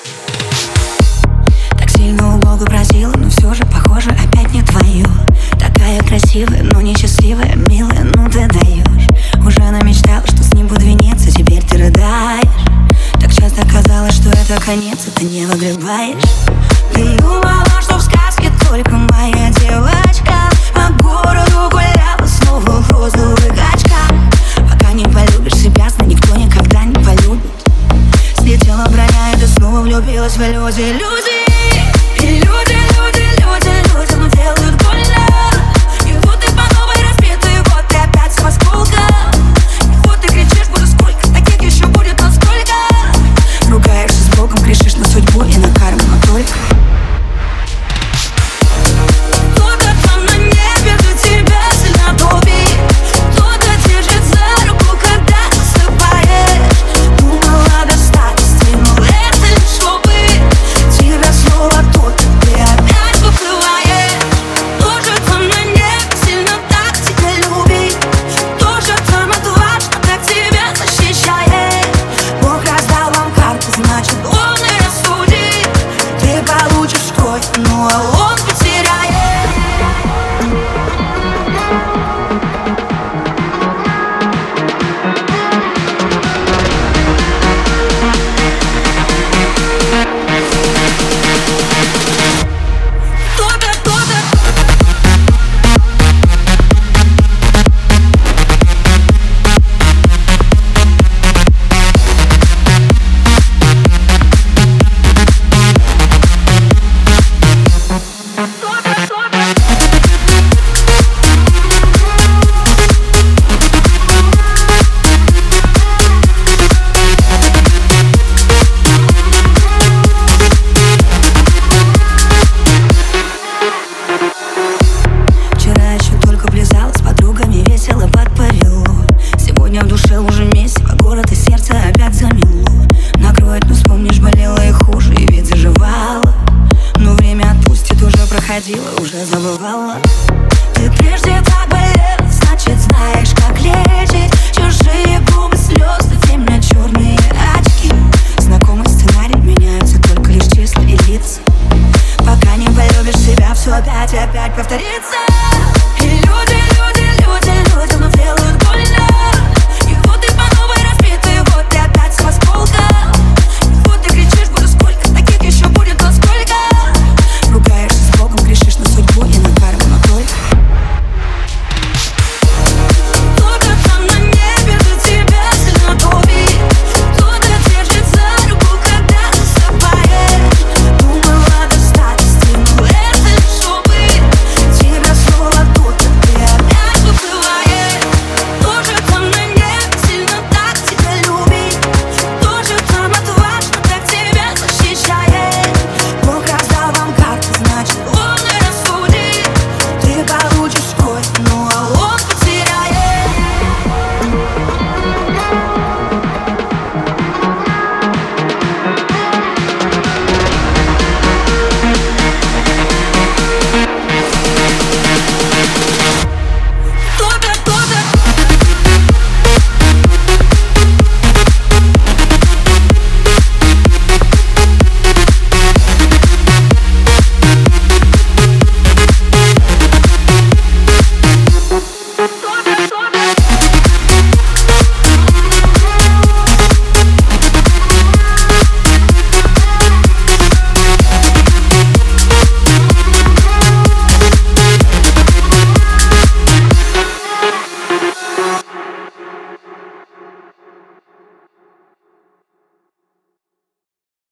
Так сильно у Бога просила, но все же, похоже, опять не твое. Такая красивая, но несчастливая, милая, ну ты даешь. Уже намечтала, что с ним буду венец, а теперь ты рыдаешь. Так часто казалось, что это конец, и ты не выгребаешь. Ты думала, что в сказке только моя девочка, по городу гуляла снова в розовых очках. Пока не полюбишь себя, сна никто никогда не полюбит. Слетела броня, и ты снова влюбилась в люди. И людям делают больно. И вот ты по новой разбитый, вот ты опять с осколком. И вот ты кричишь, буду сколько, таких еще будет насколько. Ругаешься с Богом, грешишь на судьбу и на карму, но только кто-то там на небе за тебя сильно топит. Кто-то держит за руку, когда засыпаешь. Думала достать, стянул это лишь чтобы тебя снова тут, ты опять выплываешь. Тоже там на небе сильно так тебя любит. Тоже там отважно так тебя защищает. Бог раздал вам карты, значит он и рассудит. Ты получишь кровь, ну а он потеряет. Сегодня в душе уже месиво, город и сердце опять замело. Накроет, но вспомнишь, болело и хуже, и ведь заживало. Но время отпустит, уже проходило, уже забывала. Ты прежде так болела, значит знаешь, как лечить. Чужие губы, слезы, темно-черные очки. Знакомый сценарий, меняются только лишь числа и лица. Пока не полюбишь себя, все опять повторится.